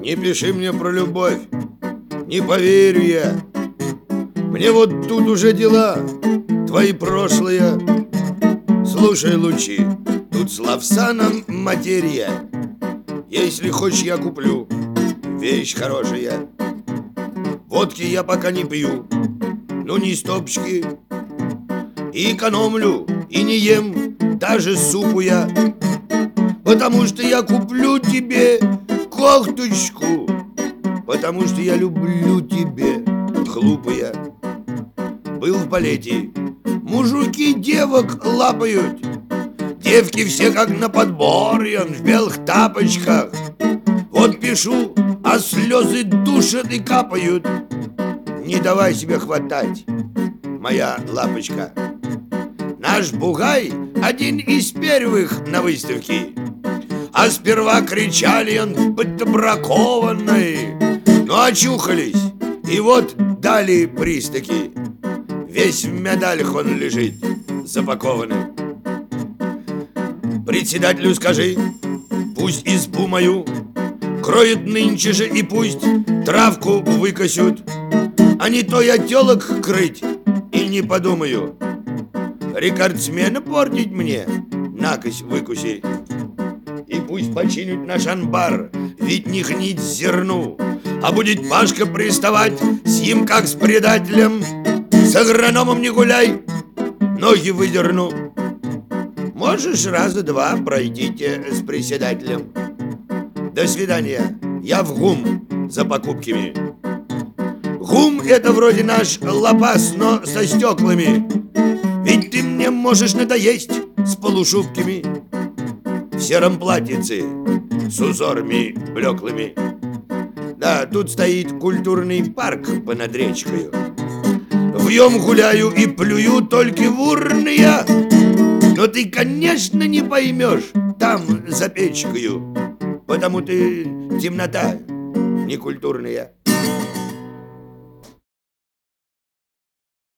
Не пиши мне про любовь, не поверю я. Мне вот тут уже дела твои прошлые. Слушай, Лучи, тут с Лавсаном материя. Если хочешь, я куплю вещь хорошая. Водки я пока не пью, ну не стопочки. И экономлю, и не ем даже супу я. Потому что я куплю тебе кофточку, потому что я люблю тебя, глупая. Был в балете, мужики девок лапают. Девки все как на подборе, в белых тапочках. Вот пишу, а слезы душат и капают. Не давай себе хватать, моя лапочка. Наш бугай один из первых на выставке. А сперва кричали он, будто бракованный. Но очухались, и вот дали пристаки. Весь в медалях он лежит, запакованный. Председателю скажи, пусть избу мою кроют нынче же, и пусть травку выкосют. А не то я телок крыть и не подумаю. Рекордсмена портить мне, накось выкуси. И пусть починят наш анбар, ведь не гнить зерну. А будет Пашка приставать с ним, как с предателем. С агрономом не гуляй, ноги выдерну. Можешь раза два пройдите с председателем. До свидания, я в ГУМ за покупками. ГУМ это вроде наш лапас, но со стеклами. Ведь ты мне можешь надоесть с полушубками. В сером платьице с узорами блеклыми. Да, тут стоит культурный парк понад речкою. В нем гуляю и плюю только в урны я. Но ты, конечно, не поймешь там за печкою, потому ты темнота некультурная.